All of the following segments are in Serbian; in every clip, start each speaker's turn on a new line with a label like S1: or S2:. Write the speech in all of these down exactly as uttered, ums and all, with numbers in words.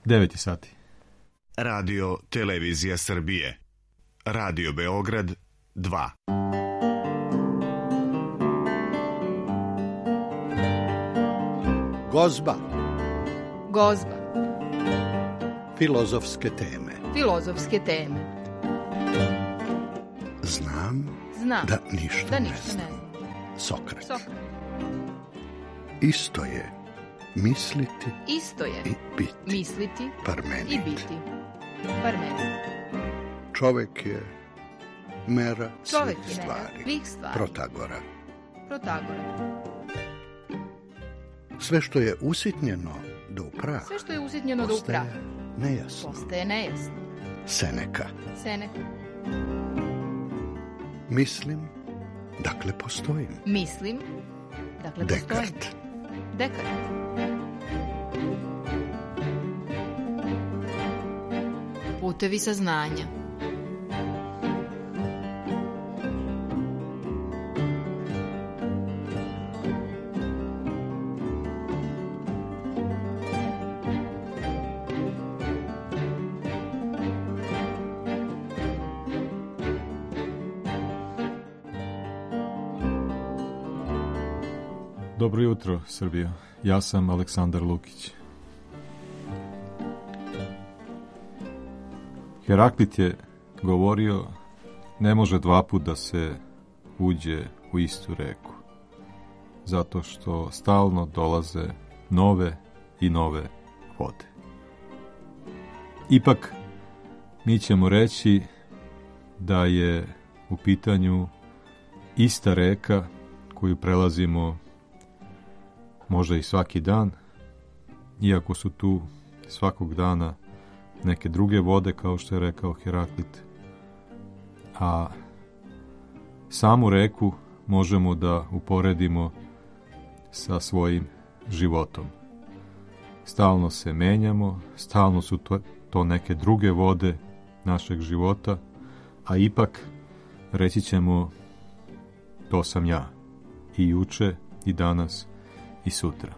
S1: devet sati.
S2: Radio Televizija Srbije. Radio Beograd dva.
S3: Gozba.
S4: Gozba.
S3: Filozofske teme.
S4: Filozofske teme.
S3: Znam,
S4: Znam
S3: da ništa,
S4: da
S3: ne,
S4: ništa
S3: znam.
S4: ne znam.
S3: Sokrat.
S4: Sokrat.
S3: Isto je misliti
S4: Isto je
S3: i biti.
S4: misliti
S3: Parmenid.
S4: i biti. Parmenid.
S3: Čovek je mera
S4: Čovek
S3: svih
S4: je mera
S3: stvari.
S4: svih stvari.
S3: Protagora.
S4: Protagora.
S3: Sve što je usitnjeno do upraha,
S4: Sve što je usitnjeno do upraha
S3: postaje nejasno.
S4: postaje nejasno.
S3: Seneka.
S4: Seneka.
S3: Mislim, dakle postojim.
S4: Mislim, dakle postojim.
S3: Dekart.
S4: Dekart. Putevi saznanja.
S1: Dobro jutro, Srbijo. Ja sam Aleksandar Lukić. Heraklit je govorio, ne može dva put da se uđe u istu reku, zato što stalno dolaze nove i nove vode. Ipak, mi ćemo reći da je u pitanju ista reka koju prelazimo možda i svaki dan, iako su tu svakog dana neke druge vode, kao što je rekao Heraklit. A samu reku možemo da uporedimo sa svojim životom. Stalno se menjamo, stalno su to, to neke druge vode našeg života, a ipak reći ćemo to sam ja i juče i danas i sutra.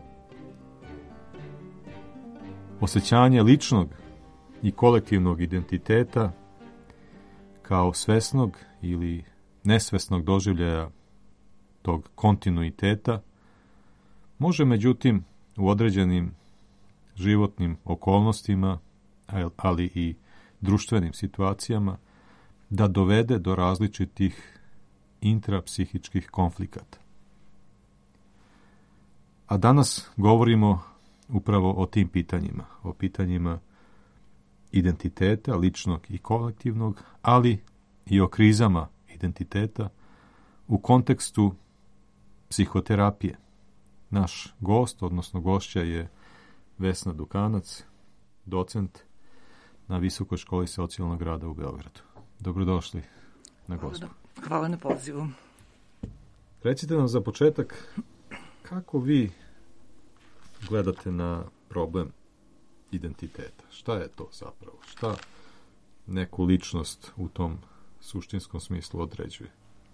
S1: Osjećanje ličnog i kolektivnog identiteta kao svesnog ili nesvesnog doživljaja tog kontinuiteta može međutim u određenim životnim okolnostima, ali i društvenim situacijama da dovede do različitih intrapsihičkih konflikata. A danas govorimo upravo o tim pitanjima, o pitanjima identiteta, ličnog i kolektivnog, ali i o krizama identiteta u kontekstu psihoterapije. Naš gost, odnosno gošća je Vesna Dukanac, docent na Visokoj školi socijalnog rada u Beogradu. Dobrodošli na Gozbu.
S5: Hvala na pozivu.
S1: Recite nam za početak, kako vi gledate na problem identiteta? Šta je to zapravo? Šta neku ličnost u tom suštinskom smislu određuje?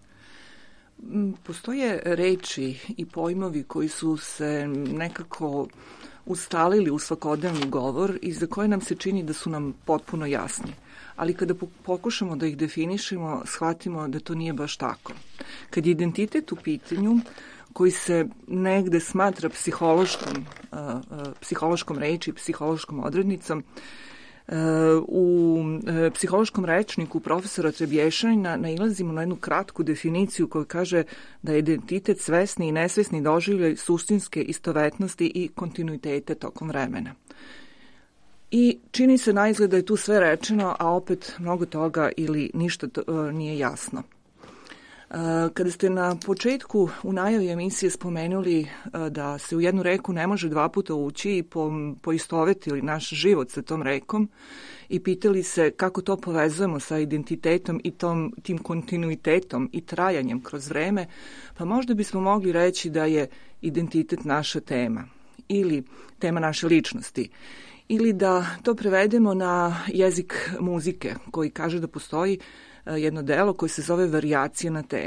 S5: Postoje reči i pojmovi koji su se nekako ustalili u svakodnevni govor i za koje nam se čini da su nam potpuno jasni. Ali kada pokušamo da ih definišemo, shvatimo da to nije baš tako. Kad je identitet u pitanju, koji se negde smatra psihološkom, uh, uh, psihološkom reči, psihološkom odrednicom, uh, u uh, psihološkom rečniku profesora Trebješanina nailazimo na jednu kratku definiciju koja kaže da je identitet svesni i nesvesni doživljaj suštinske istovetnosti i kontinuitete tokom vremena. I čini se naizgled da je tu sve rečeno, a opet mnogo toga ili ništa to, uh, nije jasno. Kada ste na početku u najavi emisije spomenuli da se u jednu reku ne može dva puta ući i po, poistovetili naš život sa tom rekom i pitali se kako to povezujemo sa identitetom i tom, tim kontinuitetom i trajanjem kroz vreme, pa možda bismo mogli reći da je identitet naša tema ili tema naše ličnosti. Ili da to prevedemo na jezik muzike koji kaže da postoji jedno delo koje se zove varijacija na temu.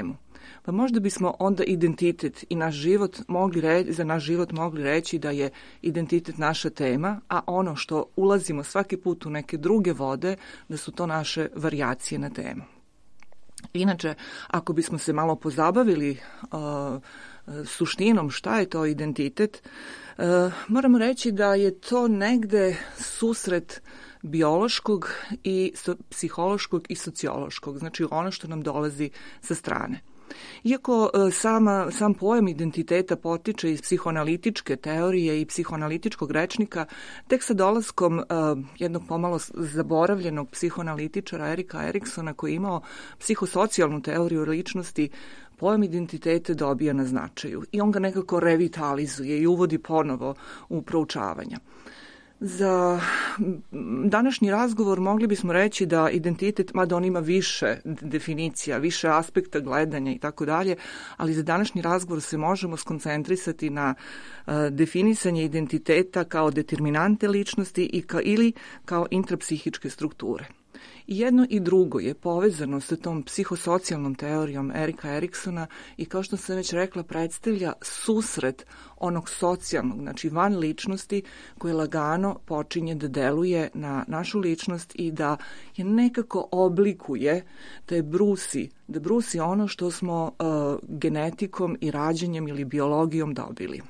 S5: Pa možda bismo onda identitet i naš život mogli reći, za naš život mogli reći da je identitet naša tema, a ono što ulazimo svaki put u neke druge vode, da su to naše varijacije na temu. Inače, ako bismo se malo pozabavili uh, suštinom šta je to identitet, uh, moramo reći da je to negde susret biološkog i so, psihološkog i sociološkog, znači ono što nam dolazi sa strane. Iako sama, sam pojam identiteta potiče iz psihoanalitičke teorije i psihoanalitičkog rečnika, tek sa dolaskom uh, jednog pomalo zaboravljenog psihoanalitičara Erika Eriksona koji je imao psihosocijalnu teoriju ličnosti, pojam identiteta dobija na značaju i on ga nekako revitalizuje i uvodi ponovo u proučavanja. Za današnji razgovor mogli bismo reći da identitet, mada on ima više definicija, više aspekta gledanja i tako dalje, ali za današnji razgovor se možemo skoncentrisati na uh, definisanje identiteta kao determinante ličnosti i ka, ili kao intrapsihičke strukture. I jedno i drugo je povezano sa tom psihosocijalnom teorijom Erika Eriksona i kao što sam već rekla predstavlja susret onog socijalnog, znači van ličnosti koje lagano počinje da deluje na našu ličnost i da je nekako oblikuje, da je brusi, da brusi ono što smo uh, genetikom i rađenjem ili biologijom dobili.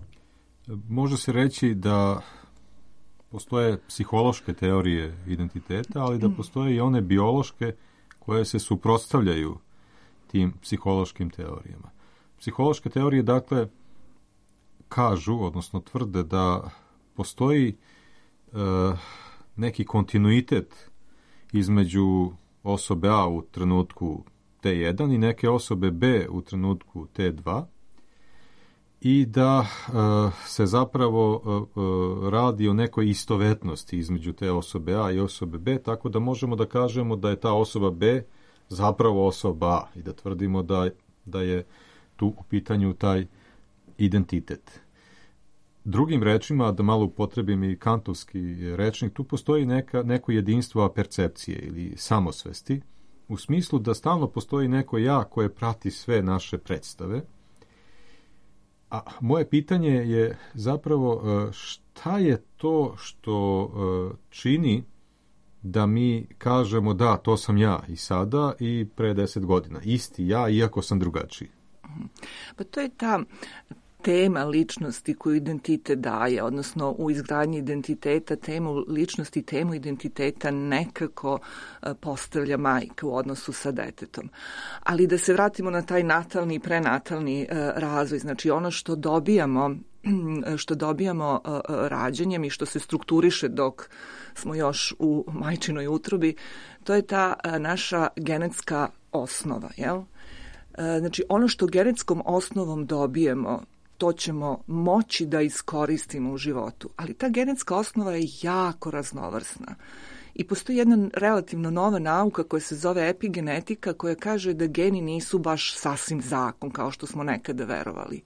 S1: Može se reći da postoje psihološke teorije identiteta, ali da postoje i one biološke koje se suprotstavljaju tim psihološkim teorijama. Psihološke teorije, dakle, kažu, odnosno tvrde da postoji e, neki kontinuitet između osobe A u trenutku T jedan i neke osobe B u trenutku T dva, i da uh, se zapravo uh, uh, radi o nekoj istovetnosti između te osobe A i osobe B, tako da možemo da kažemo da je ta osoba B zapravo osoba A i da tvrdimo da, da je tu u pitanju taj identitet. Drugim rečima, da malo upotrebim i kantovski rečnik, tu postoji neka, neko jedinstvo percepcije ili samosvesti, u smislu da stalno postoji neko ja koje prati sve naše predstave. A moje pitanje je zapravo šta je to što čini da mi kažemo da, to sam ja i sada i pre deset godina. Isti ja, iako sam drugačiji.
S5: Pa to je ta tema ličnosti koju identitet daje, odnosno u izgradnji identiteta temu ličnosti, temu identiteta nekako postavlja majka u odnosu sa detetom. Ali da se vratimo na taj natalni i prenatalni razvoj, znači ono što dobijamo što dobijamo rađanjem i što se strukturiše dok smo još u majčinoj utrobi, to je ta naša genetska osnova, jel? Znači ono što genetskom osnovom dobijemo, to ćemo moći da iskoristimo u životu. Ali ta genetska osnova je jako raznovrsna. I postoji jedna relativno nova nauka koja se zove epigenetika, koja kaže da geni nisu baš sasvim zakon, kao što smo nekada verovali.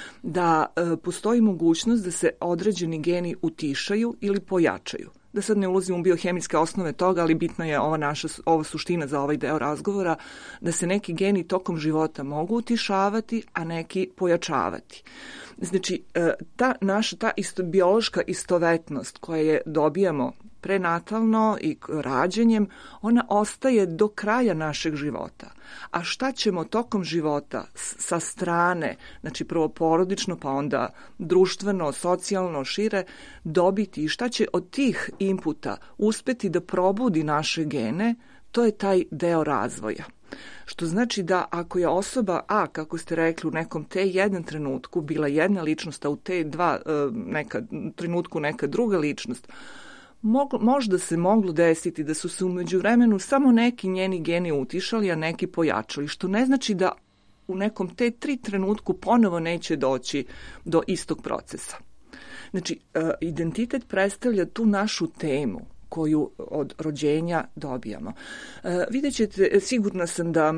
S5: Da e, postoji mogućnost da se određeni geni utišaju ili pojačaju. Da sad ne ulazimo u biohemijske osnove toga, ali bitna je ova naša ova suština za ovaj deo razgovora, da se neki geni tokom života mogu utišavati, a neki pojačavati. Znači, ta naša ta isto, biološka istovetnost koja je dobijamo prenatalno i rađanjem, ona ostaje do kraja našeg života. A šta ćemo tokom života sa strane, znači prvo porodično, pa onda društveno, socijalno, šire, dobiti i šta će od tih inputa uspeti da probudi naše gene, to je taj deo razvoja. Što znači da ako je osoba A, kako ste rekli, u nekom T jedan trenutku bila jedna ličnost, a u T dva neka, trenutku neka druga ličnost, Moglo, možda se moglo desiti da su se u međuvremenu samo neki njeni geni utišali, a neki pojačali, što ne znači da u nekom T tri trenutku ponovo neće doći do istog procesa. Znači, identitet predstavlja tu našu temu koju od rođenja dobijamo. Vidjet ćete, sigurna sam da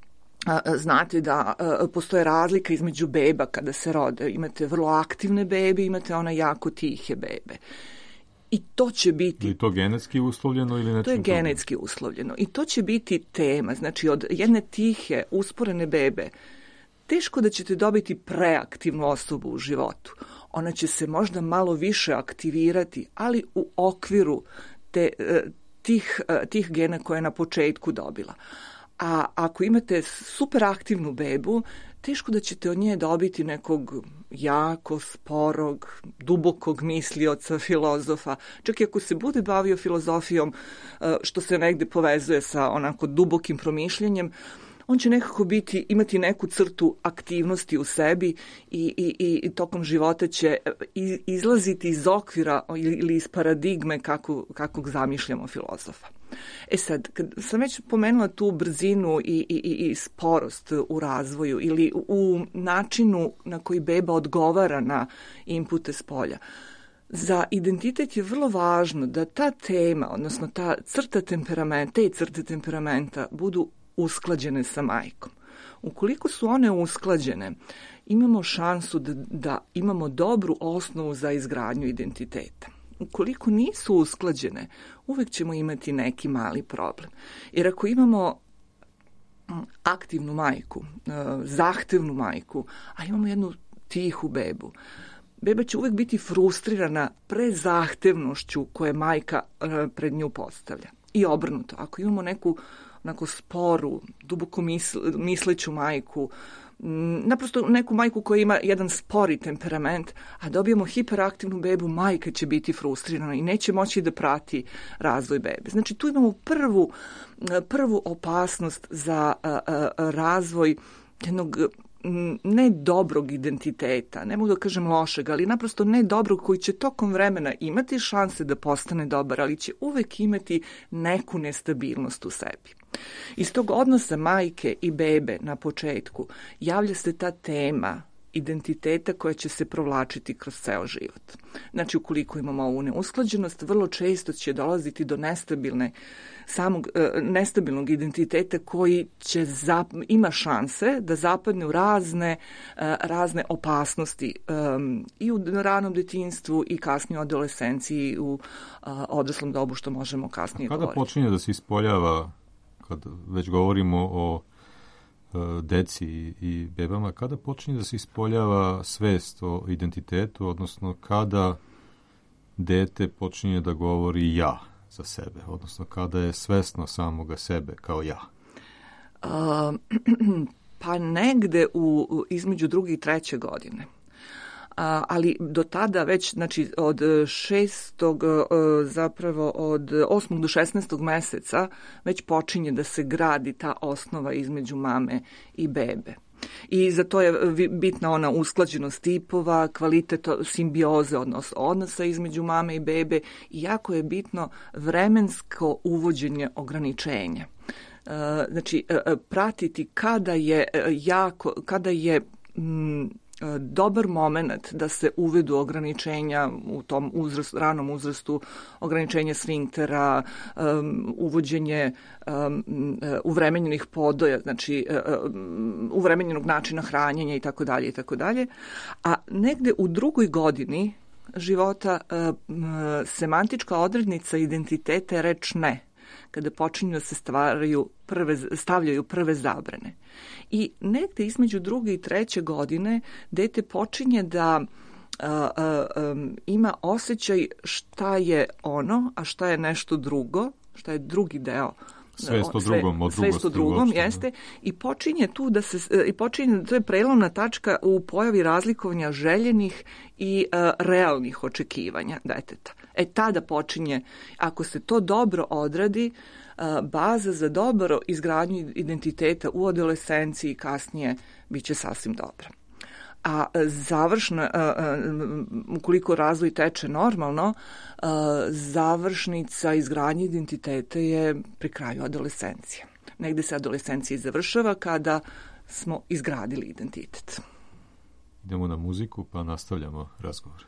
S5: znate da postoje razlika između beba kada se rode. Imate vrlo aktivne bebe, imate one jako tihe bebe. I to će biti...
S1: Je to genetski uslovljeno ili nečim?
S5: To je genetski uslovljeno. I to će biti tema. Znači, od jedne tihe, usporene bebe, teško da ćete dobiti preaktivnu osobu u životu. Ona će se možda malo više aktivirati, ali u okviru te, tih, tih gena koje je na početku dobila. A ako imate super aktivnu bebu, teško da ćete od nje dobiti nekog jako, sporog, dubokog mislioca, filozofa. Čak i ako se bude bavio filozofijom, što se negde povezuje sa onako dubokim promišljanjem, on će nekako biti, imati neku crtu aktivnosti u sebi i, i, i tokom života će izlaziti iz okvira ili iz paradigme kako, kakvog zamišljamo filozofa. E sad, kad sam već pomenula tu brzinu i, i, i sporost u razvoju ili u načinu na koji beba odgovara na inpute s polja, za identitet je vrlo važno da ta tema, odnosno ta crta temperamenta, te crte temperamenta budu usklađene sa majkom. Ukoliko su one usklađene, imamo šansu da, da imamo dobru osnovu za izgradnju identiteta. Ukoliko nisu usklađene, uvek ćemo imati neki mali problem. Jer ako imamo aktivnu majku, zahtevnu majku, a imamo jednu tihu bebu, beba će uvek biti frustrirana prezahtevnošću koje majka pred nju postavlja. I obrnuto, ako imamo neku onako sporu, duboko misl, misleću majku, naprosto neku majku koja ima jedan spori temperament, a dobijemo hiperaktivnu bebu, majka će biti frustrirana i neće moći da prati razvoj bebe. Znači tu imamo prvu, prvu opasnost za a, a, razvoj jednog ne dobrog identiteta, ne mogu da kažem lošeg, ali naprosto ne dobrog koji će tokom vremena imati šanse da postane dobar, ali će uvek imati neku nestabilnost u sebi. Iz tog odnosa majke i bebe na početku javlja se ta tema identiteta koja će se provlačiti kroz ceo život. Znači, ukoliko imamo ovu neusklađenost, vrlo često će dolaziti do nestabilne, samog e, nestabilnog identiteta koji će zap, ima šanse da zapadne u razne, e, razne opasnosti e, i u ranom detinjstvu i kasnije u adolescenciji u a, odraslom dobu, što možemo kasnije
S1: Kada
S5: govoriti.
S1: Kada počinje da se ispoljava, kad već govorimo o deci i bebama, kada počinje da se ispoljava svest o identitetu, odnosno kada dete počinje da govori ja za sebe, odnosno kada je svesno samoga sebe kao ja?
S5: Uh, pa negde u, između druge i treće godine. A, ali do tada već, znači od šestog, zapravo od osmog do šesnaestog meseca već počinje da se gradi ta osnova između mame i bebe. I za to je bitna ona usklađenost tipova, kvalitet simbioze, odnos odnosa između mame i bebe i jako je bitno vremensko uvođenje ograničenja. Znači, pratiti kada je jako, kada je mm, dobar moment da se uvedu ograničenja u tom uzrastu, ranom uzrastu, ograničenje sfinktera, um, uvođenje um, uvremenjenih podoja, znači um, uvremenjenog načina hranjenja i tako dalje i tako dalje. A negde u drugoj godini života um, semantička odrednica identiteta je reč ne, kada počinju da se stvaraju prve, stavljaju prve zabrane. I negde između druge i treće godine dete počinje da a, a, a, ima osjećaj šta je ono, a šta je nešto drugo, šta je drugi deo.
S1: Svest o drugom, od
S5: svest o drugom, jeste, i počinje tu da se, i počinje, to je prelomna tačka u pojavi razlikovanja željenih i a, realnih očekivanja deteta. E tada počinje, ako se to dobro odradi, baza za dobro izgradnju identiteta u adolescenciji kasnije bit će sasvim dobra. A završna, ukoliko razvoj teče normalno, završnica izgradnje identiteta je pri kraju adolescencije. Negde se adolescencija završava kada smo izgradili identitet.
S1: Idemo na muziku pa nastavljamo razgovor.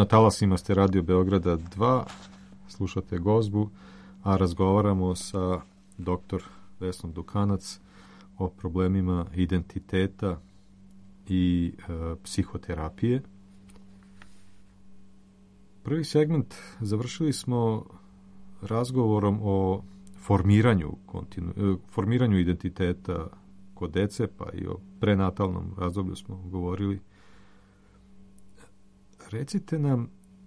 S1: na talasima ste Radio Beograda dva, slušate Gozbu, a razgovaramo sa doktor Vesnom Dukanac o problemima identiteta i e, psihoterapije. Prvi segment završili smo razgovorom o formiranju, kontinu, e, formiranju identiteta kod dece, pa i o prenatalnom razdoblju smo govorili. Recite nam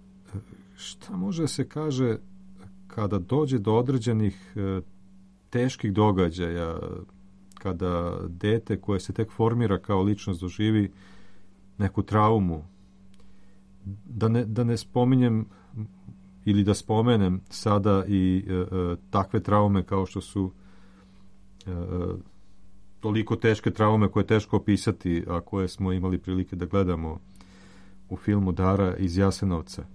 S1: šta može da se kaže kada dođe do određenih e, teških događaja, kada dete koje se tek formira kao ličnost doživi neku traumu. Da ne, da ne spominjem ili da spomenem sada i e, e, takve traume kao što su e, toliko teške traume koje je teško opisati, a koje smo imali prilike da gledamo u filmu Dara iz Jasenovca.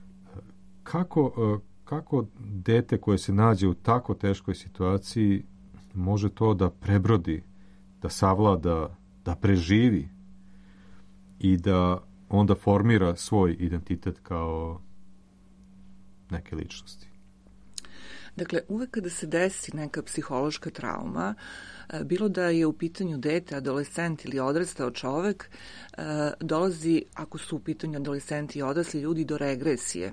S1: Kako, e, kako dete koje se nađe u tako teškoj situaciji može to da prebrodi, da savlada, da preživi i da onda formira svoj identitet kao neke ličnosti?
S5: Dakle, uvek kada se desi neka psihološka trauma, bilo da je u pitanju dete, adolescent ili odrastao čovek, dolazi, ako su u pitanju adolescenti i odrasli ljudi, do regresije.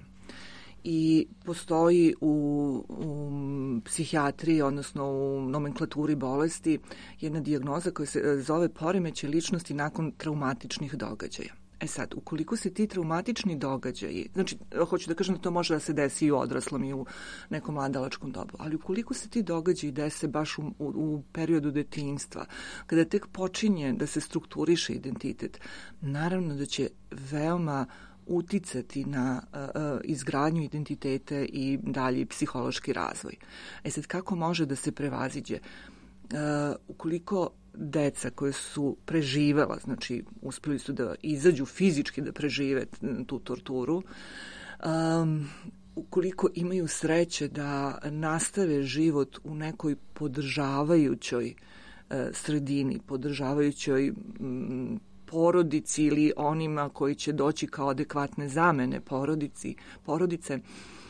S5: I postoji u, u psihijatriji, odnosno u nomenklaturi bolesti, jedna dijagnoza koja se zove poremećaj ličnosti nakon traumatičnih događaja. E sad, ukoliko se ti traumatični događaji, znači, hoću da kažem da to može da se desi i u odraslom i u nekom mladalačkom dobu, ali ukoliko se ti događaji dese baš u, u, u periodu detinjstva, kada tek počinje da se strukturiše identitet, naravno da će veoma uticati na uh, uh, izgradnju identiteta i dalji psihološki razvoj. E sad, kako može da se prevaziđe? Uh, ukoliko deca koje su preživela, znači uspeli su da izađu fizički da prežive tu torturu, um, ukoliko imaju sreće da nastave život u nekoj podržavajućoj uh, sredini, podržavajućoj um, porodici ili onima koji će doći kao adekvatne zamene porodici, porodice,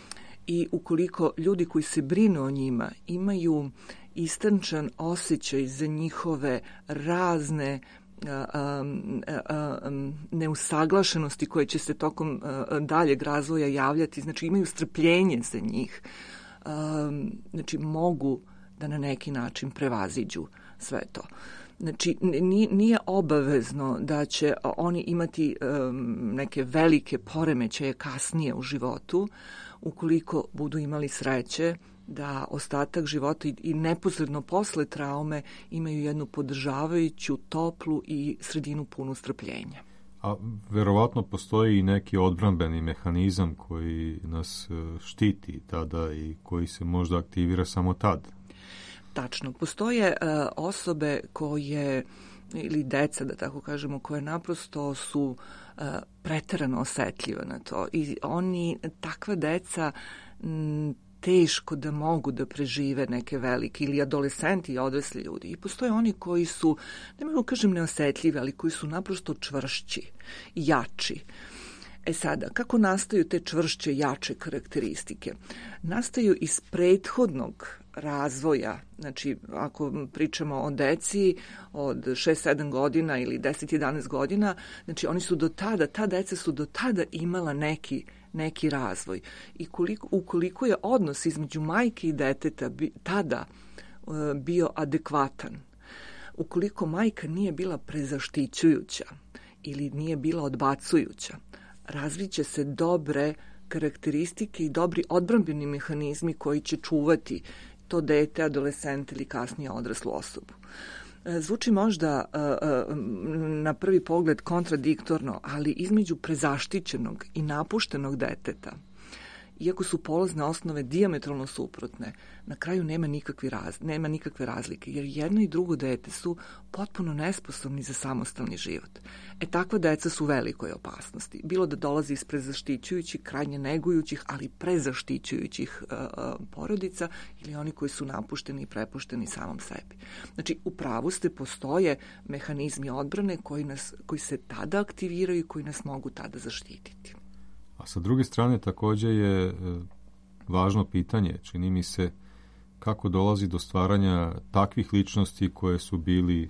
S5: i ukoliko ljudi koji se brinu o njima imaju istančan osjećaj za njihove razne a, a, a, neusaglašenosti koje će se tokom a, daljeg razvoja javljati, znači imaju strpljenje za njih, a, znači mogu da na neki način prevaziđu sve to. Znači, nije obavezno da će oni imati um, neke velike poremećaje kasnije u životu, ukoliko budu imali sreće da ostatak života i, i neposredno posle traume imaju jednu podržavajuću, toplu i sredinu punu strpljenja.
S1: A verovatno postoji i neki odbrambeni mehanizam koji nas štiti tada i koji se možda aktivira samo tad.
S5: Tačno. Postoje uh, osobe koje, ili deca, da tako kažemo, koje naprosto su uh, preterano osetljive na to. I oni, takva deca, m, teško da mogu da prežive neke velike, ili adolescenti i odrasli ljudi. I postoje oni koji su, ne mogu kažem neosetljivi, ali koji su naprosto čvršći i jači. E sada, kako nastaju te čvršće, jače karakteristike? Nastaju iz prethodnog razvoja, znači ako pričamo o deci od šest sedam godina ili deset jedanaest godina, znači oni su do tada, ta deca su do tada imala neki, neki razvoj. I koliko, ukoliko je odnos između majke i deteta bi, tada uh, bio adekvatan, ukoliko majka nije bila prezaštićujuća ili nije bila odbacujuća, razviće se dobre karakteristike i dobri odbrambeni mehanizmi koji će čuvati to dete, adolescent ili kasnije odraslu osobu. Zvuči možda na prvi pogled kontradiktorno, ali između prezaštićenog i napuštenog deteta, iako su polazne osnove dijametralno suprotne, na kraju nema nikakve, raz, nema nikakve razlike, jer jedno i drugo dete su potpuno nesposobni za samostalni život. E, takva deca su u velikoj opasnosti. Bilo da dolazi iz prezaštićujućih, krajnje negujućih, ali prezaštićujućih uh, porodica, ili oni koji su napušteni i prepušteni samom sebi. Znači, u pravu ste, postoje mehanizmi odbrane koji, nas, koji se tada aktiviraju i koji nas mogu tada zaštititi.
S1: A sa druge strane također je važno pitanje, čini mi se, kako dolazi do stvaranja takvih ličnosti koje su bili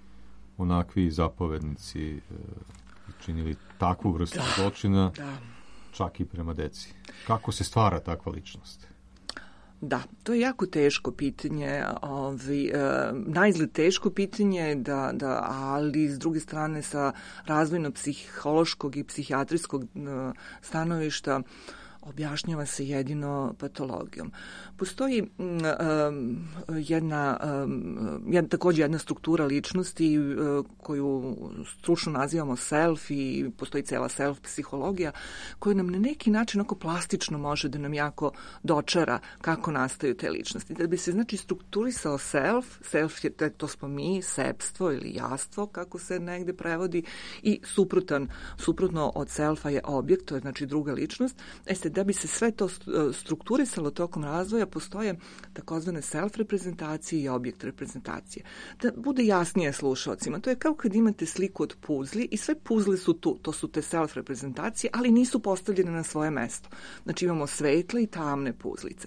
S1: onakvi zapovednici, činili takvu vrstu da, zločina, da. Čak i prema deci. Kako se stvara takva ličnost?
S5: Da, to je jako teško pitanje, ovi, e, naizgled teško pitanje, da, da, ali s druge strane sa razvojno-psihološkog i psihijatrijskog e, stanovišta objašnjava se jedino patologijom. Postoji um, jedna, um, jedna, također jedna struktura ličnosti uh, koju stručno nazivamo self i postoji cela self psihologija koja nam na neki način oko plastično može da nam jako dočara kako nastaju te ličnosti. Da bi se znači strukturisao self, self je to smo mi, sebstvo ili jastvo kako se negde prevodi i suprotan, suprotno od selfa je objekt, to je znači druga ličnost. E sad, da bi se sve to strukturisalo tokom razvoja, postoje takozvane self-reprezentacije i objekt reprezentacije. Da bude jasnije slušalcima, to je kao kad imate sliku od puzli i sve puzle su tu, to su te self-reprezentacije, ali nisu postavljene na svoje mesto. Znači imamo svetle i tamne puzlice.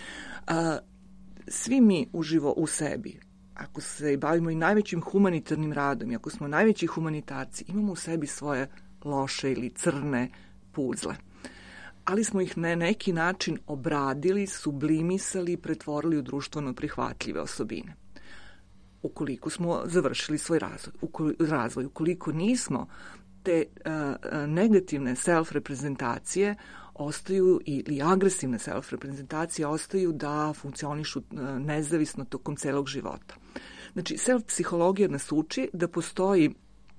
S5: A, svi mi uživo u sebi, ako se bavimo i najvećim humanitarnim radom i ako smo najveći humanitarci, imamo u sebi svoje loše ili crne puzle. Ali smo ih na neki način obradili, sublimisali i pretvorili u društveno prihvatljive osobine. Ukoliko smo završili svoj razvoj, ukoliko, razvoj, ukoliko nismo, te uh, negativne self-reprezentacije ostaju, ili agresivne self-reprezentacije ostaju da funkcionišu uh, nezavisno tokom celog života. Znači, self-psihologija nas uči da postoji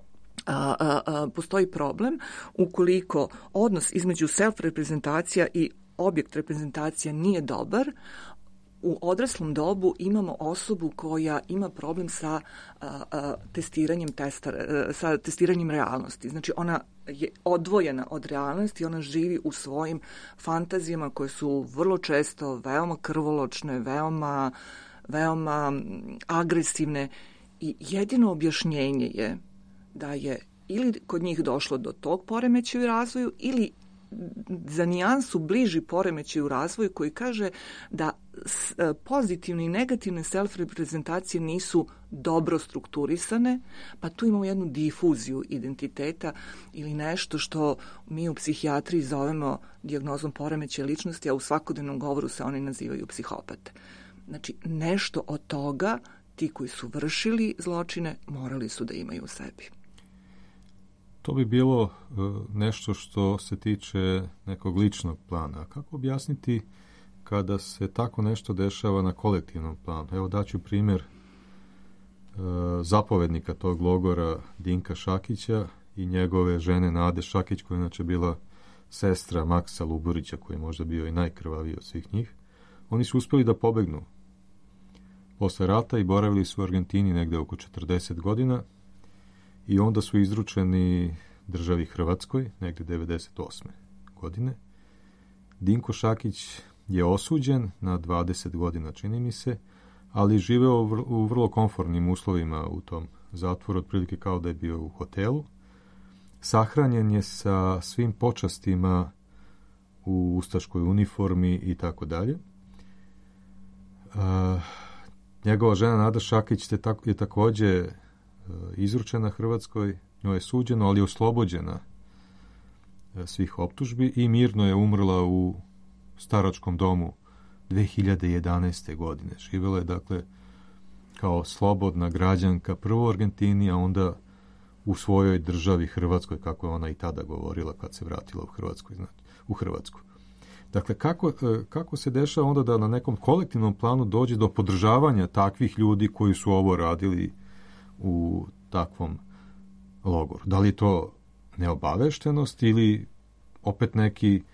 S5: A, a, a, postoji problem ukoliko odnos između self-reprezentacija i objekt reprezentacija nije dobar. U odraslom dobu imamo osobu koja ima problem sa a, a, testiranjem testa, a, sa testiranjem realnosti. Znači ona je odvojena od realnosti, ona živi u svojim fantazijama koje su vrlo često veoma krvoločne, veoma, veoma agresivne i jedino objašnjenje je da je ili kod njih došlo do tog poremećaja u razvoju ili za nijansu bliži poremećaj u razvoju koji kaže da pozitivne i negativne self-reprezentacije nisu dobro strukturisane, pa tu imamo jednu difuziju identiteta ili nešto što mi u psihijatriji zovemo dijagnozom poremećaja ličnosti, a u svakodnevnom govoru se oni nazivaju psihopate. Znači, nešto od toga ti koji su vršili zločine morali su da imaju u sebi.
S1: To bi bilo uh, nešto što se tiče nekog ličnog plana. Kako objasniti kada se tako nešto dešava na kolektivnom planu? Evo daću primjer uh, zapovednika tog logora Dinka Šakića i njegove žene Nade Šakić, koja je inače bila sestra Maksa Luburića, koji je možda bio i najkrvaviji od svih njih. Oni su uspjeli da pobegnu posle rata i boravili su u Argentini negde oko četrdeset godina i onda su izručeni državi Hrvatskoj negde devedeset osme godine. Dinko Šakić je osuđen na dvadeset godina, čini mi se, ali živeo u vrlo komfortnim uslovima u tom zatvoru, otprilike kao da je bio u hotelu. Sahranjen je sa svim počastima u ustaškoj uniformi i tako dalje. Njegova žena Nada Šakić je također izručena Hrvatskoj, njoj je suđeno, ali je oslobođena svih optužbi i mirno je umrla u staračkom domu dve hiljade jedanaeste. godine. Živjela je, dakle, kao slobodna građanka prvo u Argentini, a onda u svojoj državi Hrvatskoj, kako je ona i tada govorila kad se vratila u Hrvatskoj, znači, u Hrvatsku. Dakle, kako, kako se dešava onda da na nekom kolektivnom planu dođe do podržavanja takvih ljudi koji su ovo radili u takvom logoru? Da li je to neobaveštenost ili opet neki, e,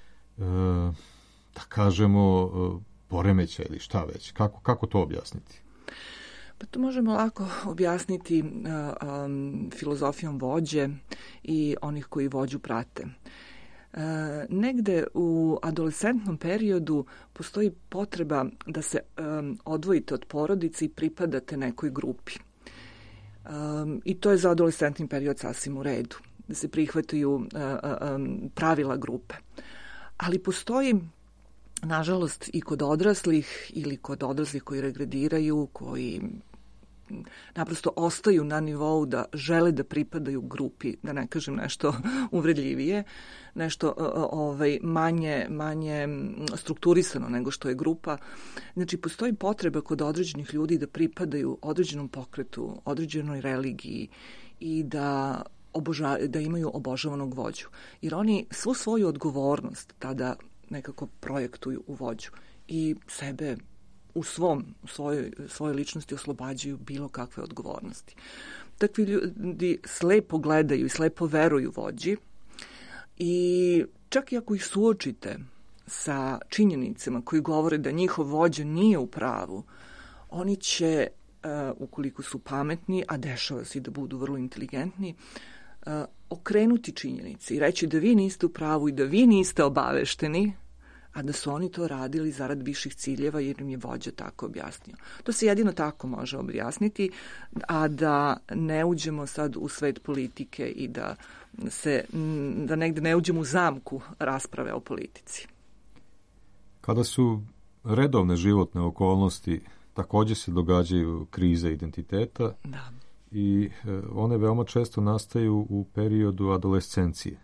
S1: da kažemo, poremećaj ili šta već? Kako, kako to objasniti?
S5: Pa to možemo lako objasniti uh, um, filozofijom vođe i onih koji vođu prate. Uh, negde u adolescentnom periodu postoji potreba da se um, odvojite od porodice i pripadate nekoj grupi. Um, I to je za adolescentni period sasvim u redu. da se prihvataju uh, um, pravila grupe. Ali postoji, nažalost, i kod odraslih ili kod odraslih koji regrediraju, koji naprosto ostaju na nivou da žele da pripadaju grupi, da ne kažem nešto uvredljivije, nešto ovaj, manje, manje strukturisano nego što je grupa. Znači, postoji potreba kod određenih ljudi da pripadaju određenom pokretu, određenoj religiji i da, oboža, da imaju obožavanog vođu. Jer oni svu svoju odgovornost tada nekako projektuju u vođu i sebe u svom, u svojoj, svojoj ličnosti oslobađaju bilo kakve odgovornosti. Takvi ljudi slepo gledaju i slepo veruju vođi i čak i ako ih suočite sa činjenicama koji govore da njihov vođa nije u pravu, oni će, uh, ukoliko su pametni, a dešava se da budu vrlo inteligentni, uh, okrenuti činjenice i reći da vi niste u pravu i da vi niste obavešteni, a da su oni to radili zarad viših ciljeva jer im je vođa tako objasnio. To se jedino tako može objasniti, a da ne uđemo sad u svet politike i da, se, da negde ne uđemo u zamku rasprave o politici.
S1: Kada su redovne životne okolnosti, takođe se događaju krize identiteta
S5: da.
S1: I one veoma često nastaju u periodu adolescencije.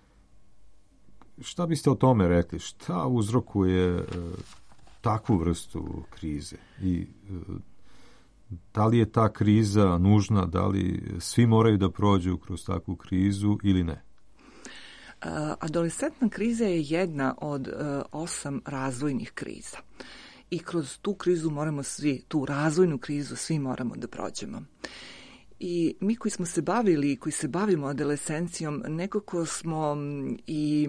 S1: Šta biste o tome rekli? Šta uzrokuje e, takvu vrstu krize? I e, da li je ta kriza nužna? Da li svi moraju da prođu kroz takvu krizu ili ne?
S5: Adolescentna kriza je jedna od uh, osam razvojnih kriza. I kroz tu krizu moramo svi, tu razvojnu krizu svi moramo da prođemo. I mi koji smo se bavili i koji se bavimo adolescencijom, nekako smo i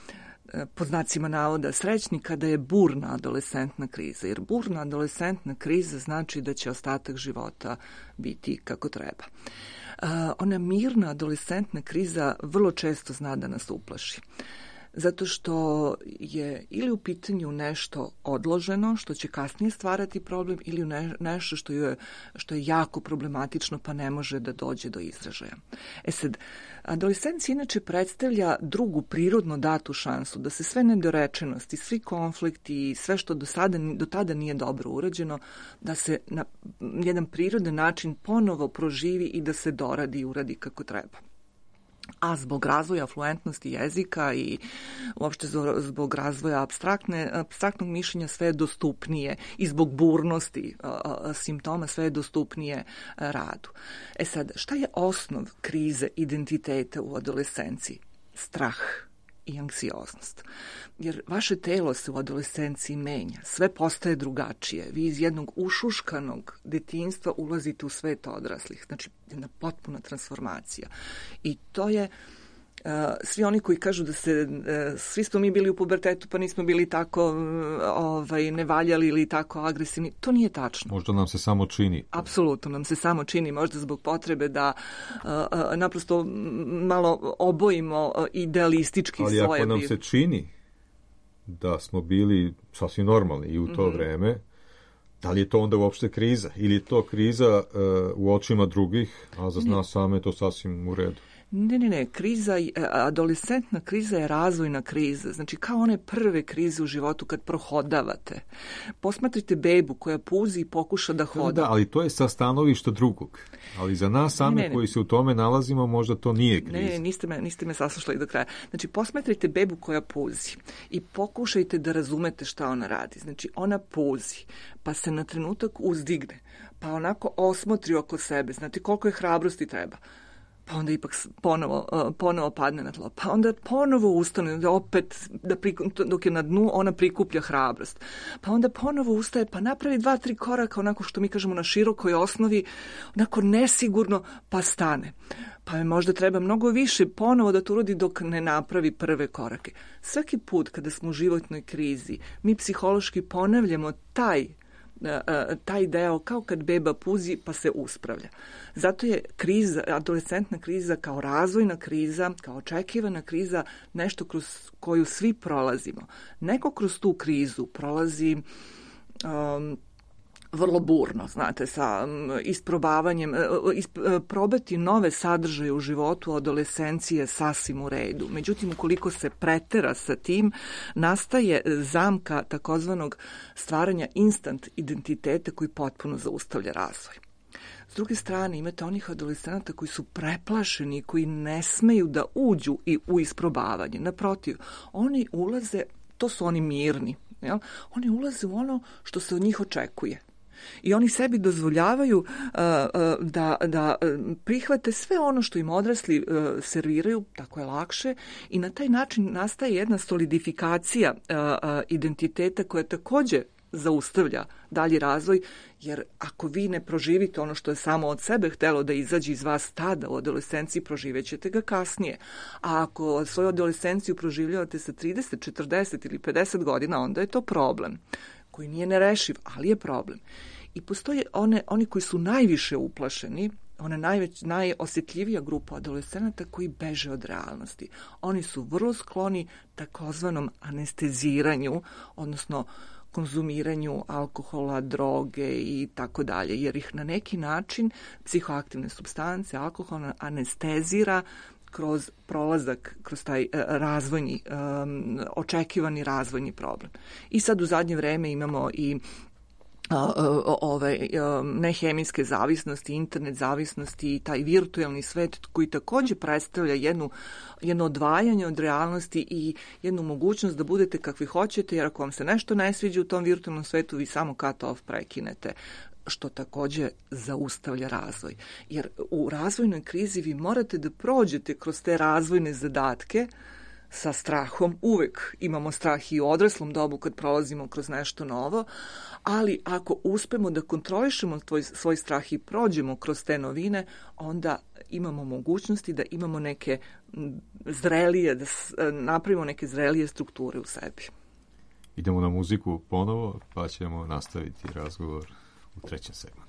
S5: pod znacima navoda srećni kada je burna adolescentna kriza. Jer burna adolescentna kriza znači da će ostatak života biti kako treba. Uh, ona mirna adolescentna kriza vrlo često zna da nas uplaši. Zato što je ili u pitanju nešto odloženo, što će kasnije stvarati problem, ili ne, nešto što je, što je jako problematično pa ne može da dođe do izražaja. E sad, adolescencija inače predstavlja drugu prirodno datu šansu da se sve nedorečenosti, svi konflikti i sve što do, sada, do tada nije dobro urađeno, da se na jedan prirodan način ponovo proživi i da se doradi i uradi kako treba. A zbog razvoja fluentnosti jezika i uopšte zbog razvoja apstraktne, apstraktnog mišljenja sve je dostupnije i zbog burnosti a, a, simptoma sve je dostupnije a, radu. E sad, šta je osnov krize identiteta u adolescenciji? Strah i anksioznost. Jer vaše telo se u adolescenciji menja, sve postaje drugačije. Vi iz jednog ušuškanog detinjstva ulazite u svet odraslih. Znači, jedna potpuna transformacija. I to je Uh, svi oni koji kažu da se, uh, svi smo mi bili u pubertetu pa nismo bili tako uh, ovaj, nevaljali ili tako agresivni, to nije tačno.
S1: Možda nam se samo čini.
S5: Apsolutno nam se samo čini, možda zbog potrebe da uh, uh, naprosto malo obojimo uh, idealistički
S1: ali
S5: svoje.
S1: Ali ako nam se čini da smo bili sasvim normalni i u to mm-hmm. vreme, da li je to onda uopšte kriza? Ili je to kriza uh, u očima drugih, a za nas same je to sasvim u redu?
S5: Ne, ne, ne, kriza, adolescentna kriza je razvojna kriza. Znači, kao one prve krize u životu kad prohodavate. Posmatrite bebu koja puzi i pokuša da hoda.
S1: Da, ali to je sa stanovišta drugog. Ali za nas same ne, ne, koji se u tome nalazimo, možda to nije kriza.
S5: Ne, ne, niste me, niste me saslušali do kraja. Znači, posmatrite bebu koja puzi i pokušajte da razumete šta ona radi. Znači, ona puzi, pa se na trenutak uzdigne, pa onako osmotri oko sebe. Znate koliko je hrabrosti treba. Pa onda ipak ponovo, ponovo padne na tlo. Pa onda ponovo ustane, da opet, da prikup, dok je na dnu, ona prikuplja hrabrost. Pa onda ponovo ustaje, pa napravi dva, tri koraka, onako što mi kažemo na širokoj osnovi, onako nesigurno, pa stane. Pa je možda treba mnogo više ponovo da to uradi dok ne napravi prve korake. Svaki put kada smo u životnoj krizi, mi psihološki ponavljamo taj taj deo kao kad beba puzi pa se uspravlja. Zato je kriza, adolescentna kriza kao razvojna kriza, kao očekivana kriza, nešto kroz koju svi prolazimo. Neko kroz tu krizu prolazi um, vrlo burno, znate, sa isprobavanjem, isp, probati nove sadržaje u životu adolescencije sasvim u redu. Međutim, ukoliko se pretera sa tim, nastaje zamka takozvanog stvaranja instant identiteta koji potpuno zaustavlja razvoj. S druge strane, imate onih adolescenata koji su preplašeni, koji ne smeju da uđu i u isprobavanje. Naprotiv, oni ulaze, to su oni mirni, jel? Oni ulaze u ono što se od njih očekuje. I oni sebi dozvoljavaju uh, uh, da, da prihvate sve ono što im odrasli uh, serviraju, tako je lakše, i na taj način nastaje jedna solidifikacija uh, uh, identiteta koja takođe zaustavlja dalji razvoj, jer ako vi ne proživite ono što je samo od sebe htelo da izađe iz vas tada u adolescenciji, proživećete ga kasnije. A ako svoju adolescenciju proživljavate sa trideset, četrdeset ili pedeset godina, onda je to problem koji nije nerešiv, ali je problem. I postoje one, oni koji su najviše uplašeni, ona najveć, najosjetljivija grupa adolescenata koji beže od realnosti. Oni su vrlo skloni takozvanom anesteziranju, odnosno konzumiranju alkohola, droge i tako dalje, jer ih na neki način psihoaktivne supstance, alkohol anestezira kroz prolazak, kroz taj razvojni, um, očekivani razvojni problem. I sad u zadnje vreme imamo i ove nehemijske zavisnosti, internet zavisnosti i taj virtuelni svet koji takođe predstavlja jednu, jedno odvajanje od realnosti i jednu mogućnost da budete kakvi hoćete, jer ako vam se nešto ne sviđa u tom virtualnom svetu, vi samo cut off prekinete, što takođe zaustavlja razvoj. Jer u razvojnoj krizi vi morate da prođete kroz te razvojne zadatke sa strahom. Uvek imamo strah i u odraslom dobu kad prolazimo kroz nešto novo, ali ako uspemo da kontrolišemo tvoj, svoj strah i prođemo kroz te novine, onda imamo mogućnosti da imamo neke zrelije, da napravimo neke zrelije strukture u sebi.
S1: Idemo na muziku ponovo, pa ćemo nastaviti razgovor u trećem segmentu.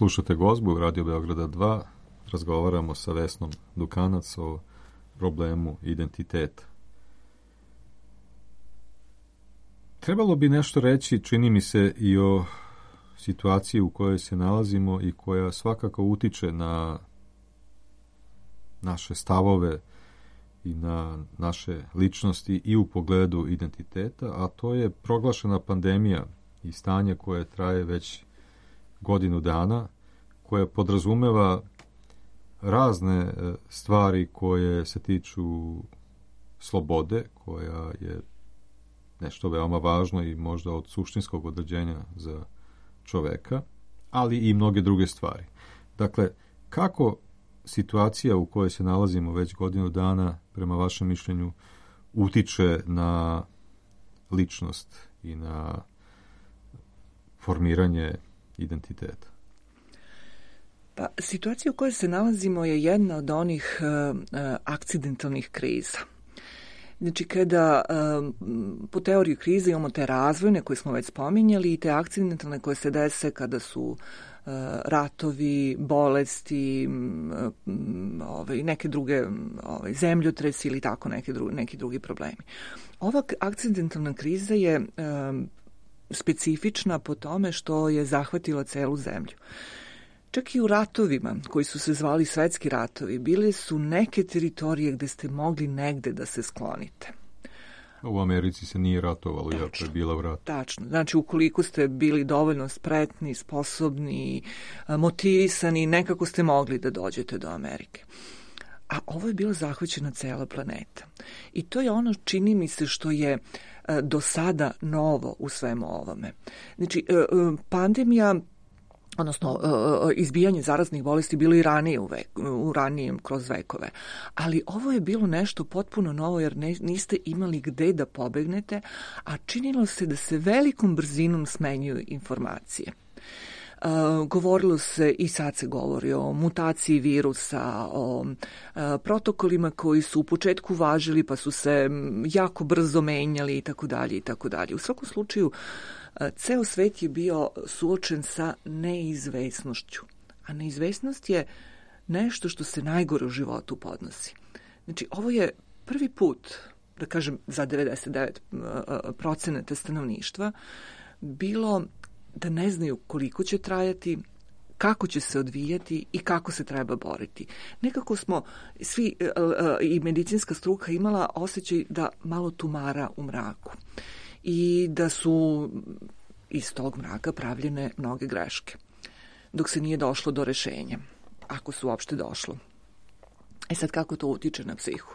S1: Slušate Gozbu, Radio Beograda dva. Razgovaramo sa Vesnom Dukanac o problemu identiteta. Trebalo bi nešto reći, čini mi se, i o situaciji u kojoj se nalazimo i koja svakako utiče na naše stavove i na naše ličnosti i u pogledu identiteta, a to je proglašena pandemija i stanje koje traje već godinu dana, koja podrazumeva razne stvari koje se tiču slobode, koja je nešto veoma važno i možda od suštinskog određenja za čoveka, ali i mnoge druge stvari. Dakle, kako situacija u kojoj se nalazimo već godinu dana, prema vašem mišljenju, utiče na ličnost i na formiranje identiteta?
S5: Pa, situacija u kojoj se nalazimo je jedna od onih uh, uh, akcidentalnih kriza. Znači, kada um, po teoriji krize imamo te razvojne koje smo već spominjali i te akcidentalne koje se dese kada su uh, ratovi, bolesti, um, ovaj, neke druge ovaj, zemljotresi ili tako neke dru, neki drugi problemi. Ova akcidentalna kriza je um, specifična po tome što je zahvatila celu zemlju. Čak i u ratovima, koji su se zvali svetski ratovi, bile su neke teritorije gde ste mogli negde da se sklonite.
S1: U Americi se nije ratovalo, iako je bila u ratu.
S5: Tačno. Znači, ukoliko ste bili dovoljno spretni, sposobni, motivisani, nekako ste mogli da dođete do Amerike. A ovo je bila zahvaćena cela planeta. I to je ono, čini mi se, što je do sada novo u svemu ovome. Znači, pandemija, odnosno izbijanje zaraznih bolesti bilo i ranije u, vek, u ranijem kroz vekove. Ali ovo je bilo nešto potpuno novo jer ne, niste imali gde da pobegnete, a činilo se da se velikom brzinom smenjuju informacije. Uh, govorilo se i sad se govori o mutaciji virusa, o uh, protokolima koji su u početku važili pa su se jako brzo menjali i tako dalje i tako dalje. U svakom slučaju uh, ceo svet je bio suočen sa neizvesnošću, a neizvesnost je nešto što se najgore u životu podnosi. Znači, ovo je prvi put, da kažem za devedeset devet procenata stanovništva, bilo da ne znaju koliko će trajati, kako će se odvijati i kako se treba boriti. Nekako smo svi i medicinska struka imala osjećaj da malo tumara u mraku i da su iz tog mraka pravljene mnoge greške, dok se nije došlo do rešenja, ako se uopšte došlo. E sad, kako to utiče na psihu?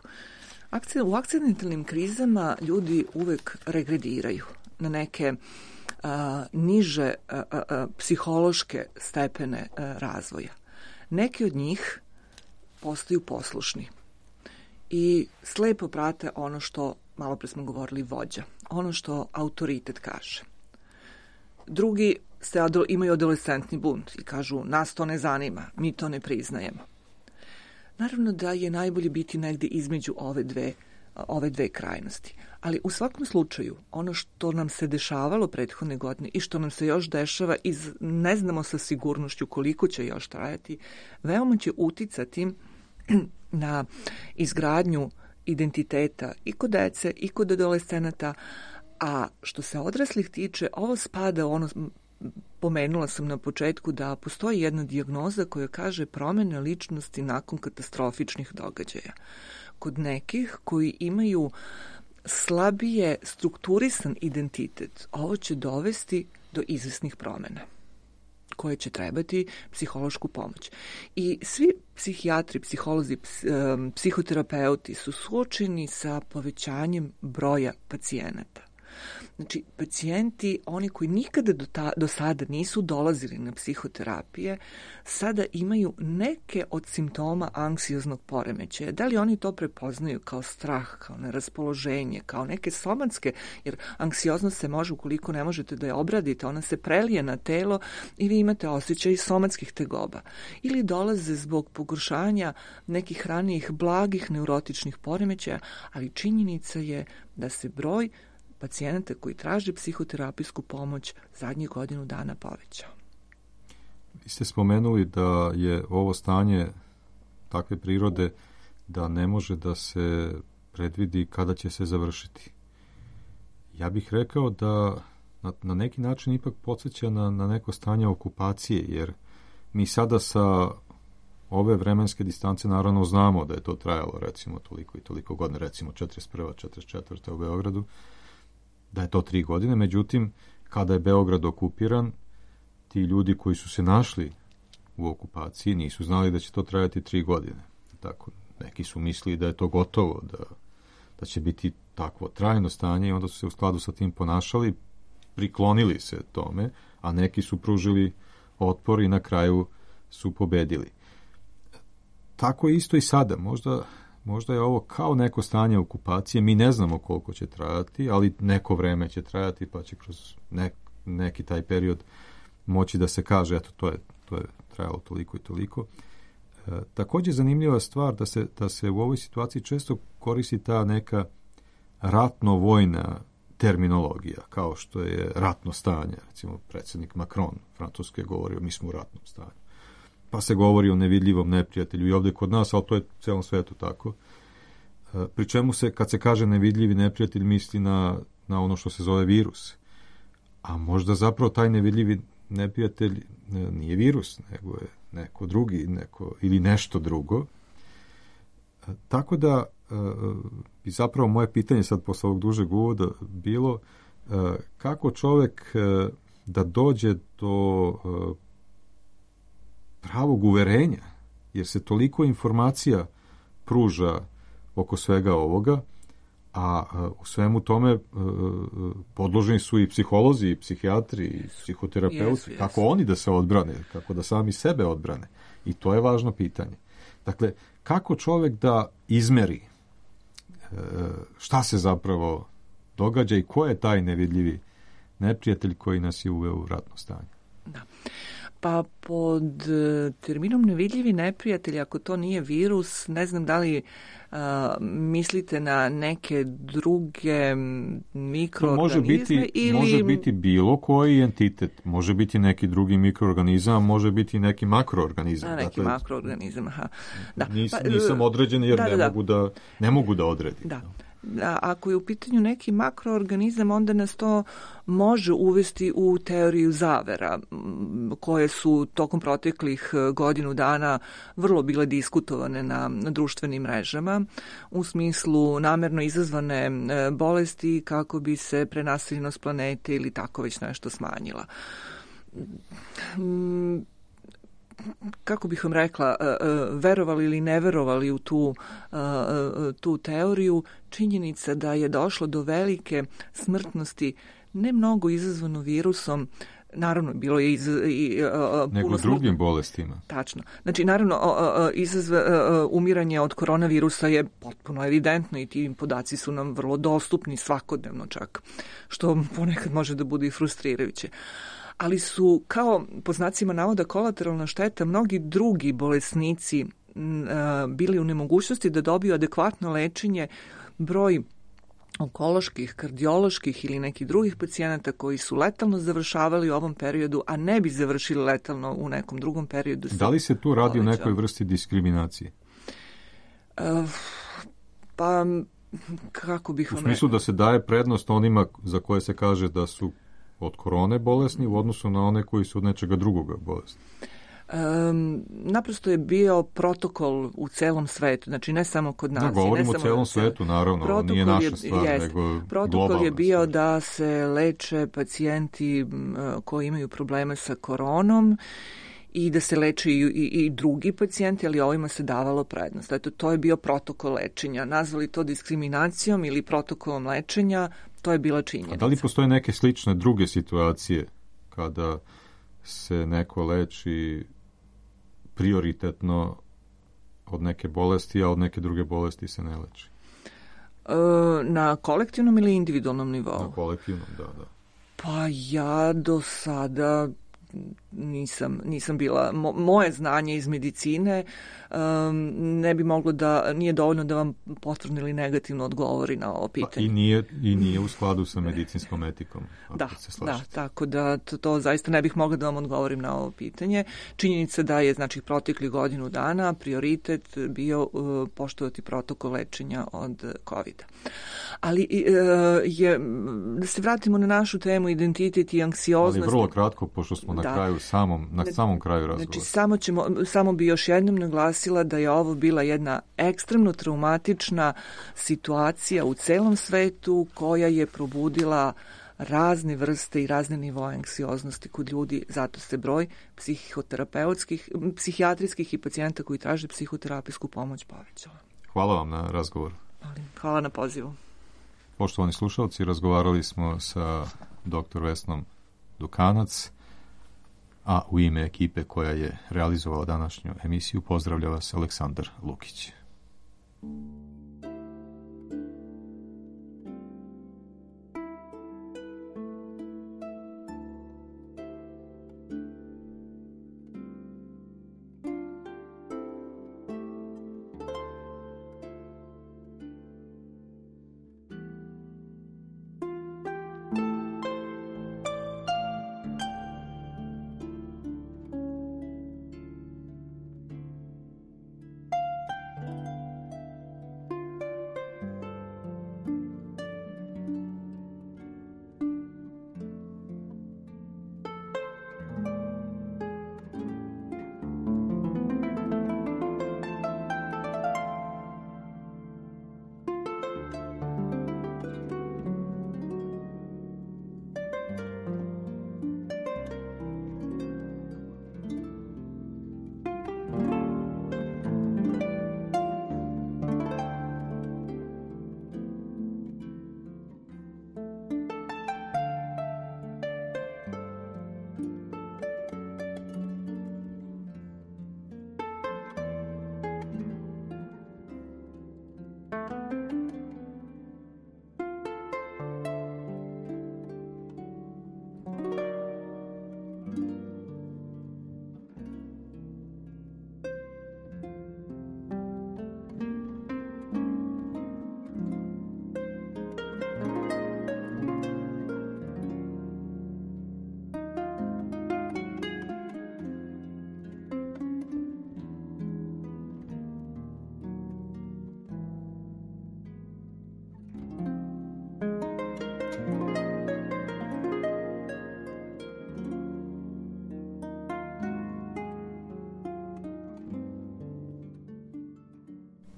S5: U akcidentalnim krizama ljudi uvek regrediraju na neke a, niže a, a, a, psihološke stepene a, razvoja. Neki od njih postaju poslušni i slepo prate ono što, malo pre smo govorili, vođa, ono što autoritet kaže. Drugi se adol, imaju adolescentni bunt i kažu, nas to ne zanima, mi to ne priznajemo. Naravno da je najbolje biti negde između ove dve, ove dve krajnosti. Ali u svakom slučaju, ono što nam se dešavalo prethodne godine i što nam se još dešava i ne znamo sa sigurnošću koliko će još trajati, veoma će uticati na izgradnju identiteta i kod dece i kod adolescenata, a što se odraslih tiče, ovo spada ono, pomenula sam na početku da postoji jedna dijagnoza koja kaže promjene ličnosti nakon katastrofičnih događaja. Kod nekih koji imaju slabije strukturisan identitet, ovo će dovesti do izvesnih promjena koje će trebati psihološku pomoć. I svi psihijatri, psiholozi, psihoterapeuti su suočeni sa povećanjem broja pacijenata. Znači, pacijenti, oni koji nikada do, ta, do sada nisu dolazili na psihoterapije, sada imaju neke od simptoma anksioznog poremećaja. Da li oni to prepoznaju kao strah, kao neraspoloženje, kao neke somatske, jer anksioznost se može, ukoliko ne možete da je obradite, ona se prelije na telo i vi imate osjećaj somatskih tegoba. Ili dolaze zbog pogoršanja nekih ranijih blagih neurotičnih poremećaja, ali činjenica je da se broj pacijenata koji traže psihoterapijsku pomoć zadnjih godinu dana povećao.
S1: vi ste spomenuli da je ovo stanje takve prirode da ne može da se predvidi kada će se završiti. Ja bih rekao da na, na neki način ipak podsjeća na, na neko stanje okupacije, jer mi sada sa ove vremenske distance naravno znamo da je to trajalo recimo toliko i toliko godina, recimo četrdeset prva četrdeset četvrta u Beogradu, da je to tri godine, međutim, kada je Beograd okupiran, ti ljudi koji su se našli u okupaciji nisu znali da će to trajati tri godine. Tako, neki su mislili da je to gotovo, da, da će biti takvo trajno stanje i onda su se u skladu sa tim ponašali, priklonili se tome, a neki su pružili otpor i na kraju su pobedili. Tako je isto i sada. Možda, možda je ovo kao neko stanje okupacije. Mi ne znamo koliko će trajati, ali neko vreme će trajati, pa će kroz nek, neki taj period moći da se kaže, eto, to je, to je trajalo toliko i toliko. E, također zanimljiva stvar da se, da se u ovoj situaciji često koristi ta neka ratno-vojna terminologija, kao što je ratno stanje. Recimo, predsjednik Macron Francuske je govorio, mi smo u ratnom stanju. Pa se govori o nevidljivom neprijatelju i ovdje kod nas, ali to je u celom svetu tako. E, pri čemu se, kad se kaže nevidljivi neprijatelj, misli na, na ono što se zove virus. A možda zapravo taj nevidljivi neprijatelj nije virus, nego je neko drugi, neko, ili nešto drugo. E, tako da e, bi zapravo moje pitanje sad posle ovog dužeg uvoda bilo e, kako čovek e, da dođe do e, pravog uverenja, jer se toliko informacija pruža oko svega ovoga, a u svemu tome podloženi su i psiholozi, i psihijatri, i psihoterapeuti, yes, kako yes. oni da se odbrane, kako da sami sebe odbrane. I to je važno pitanje. Dakle, kako čovjek da izmeri šta se zapravo događa i ko je taj nevidljivi neprijatelj koji nas je uveo u ratno stanje?
S5: Da. Pa pod terminom nevidljivi neprijatelj, ako to nije virus, ne znam da li uh, mislite na neke druge mikroorganizme.
S1: Može biti,
S5: ili...
S1: može biti bilo koji entitet, može biti neki drugi mikroorganizam, može biti neki makroorganizam.
S5: A, neki dakle, makroorganizam, aha. Da.
S1: Nis, nisam određen jer da, ne, da, mogu da, ne mogu da odredim.
S5: Da. A ako je u pitanju neki makroorganizam, onda nas to može uvesti u teoriju zavera, koje su tokom proteklih godinu dana vrlo bile diskutovane na, na društvenim mrežama, u smislu namerno izazvane bolesti kako bi se prenaseljenost planete ili tako već nešto smanjila. Kako bih vam rekla, verovali ili ne verovali u tu, tu teoriju, činjenica da je došlo do velike smrtnosti, ne mnogo izazvano virusom, naravno bilo je iz, i, a,
S1: nego
S5: puno
S1: drugim
S5: smrtno.
S1: bolestima.
S5: Tačno. Znači, naravno, a, a, izazva, a, umiranje od koronavirusa je potpuno evidentno i ti podaci su nam vrlo dostupni svakodnevno čak, što ponekad može da bude i frustrirajuće. Ali su, kao po znacima navoda kolateralna šteta, mnogi drugi bolesnici m, a, bili u nemogućnosti da dobiju adekvatno lečenje. Broj onkoloških, kardioloških ili nekih drugih pacijenata koji su letalno završavali u ovom periodu, a ne bi završili letalno u nekom drugom periodu.
S1: Da li se tu radi o nekoj vrsti diskriminacije?
S5: Uh, pa, kako bih vam
S1: U smislu da se daje prednost onima za koje se kaže da su od korone bolesni u odnosu na one koji su od nečega drugoga bolesni?
S5: Um, naprosto je bio protokol u celom svetu, znači ne samo kod nas.
S1: Da, govorimo o celom svetu, naravno, protokol nije naša je, stvar, jest, nego
S5: protokol je bio
S1: stvar.
S5: Da se leče pacijenti uh, koji imaju probleme sa koronom i da se leče i, i, i drugi pacijenti, ali ovima se davalo prednost. Eto, to je bio protokol lečenja. Nazvali to diskriminacijom ili protokolom lečenja, to je bila činjenica.
S1: A da li postoje neke slične druge situacije kada se neko leči prioritetno od neke bolesti, a od neke druge bolesti se ne leči?
S5: E, na kolektivnom ili individualnom nivou?
S1: Na kolektivnom, da, da.
S5: Pa ja do sada nisam, nisam bila, mo, moje znanje iz medicine um, ne bi moglo da, nije dovoljno da vam potvrno ili negativno odgovori na ovo pitanje.
S1: Pa i, nije, i nije u skladu sa medicinskom etikom.
S5: Da, da, tako da to, to zaista ne bih mogla da vam odgovorim na ovo pitanje. Činjenica da je, znači, protekli godinu dana prioritet bio uh, poštovati protokol lečenja od kovida. Ali uh, je, da se vratimo na našu temu identitet i anksioznost.
S1: Ali vrlo kratko, pošto smo na
S5: da.
S1: kraju samom, na samom kraju razgovora.
S5: Znači, samo, ćemo, samo bi još jednom naglasila da je ovo bila jedna ekstremno traumatična situacija u celom svetu koja je probudila razne vrste i razne nivoe anksioznosti kod ljudi, zato se broj psihoterapeutskih, psihijatrijskih i pacijenta koji traže psihoterapijsku pomoć povećao.
S1: Hvala vam na razgovor.
S5: Hvala na pozivu.
S1: Poštovani slušalci, razgovarali smo sa doktor Vesnom Dukanac, a u ime ekipe koja je realizovala današnju emisiju pozdravlja vas Aleksandar Lukić.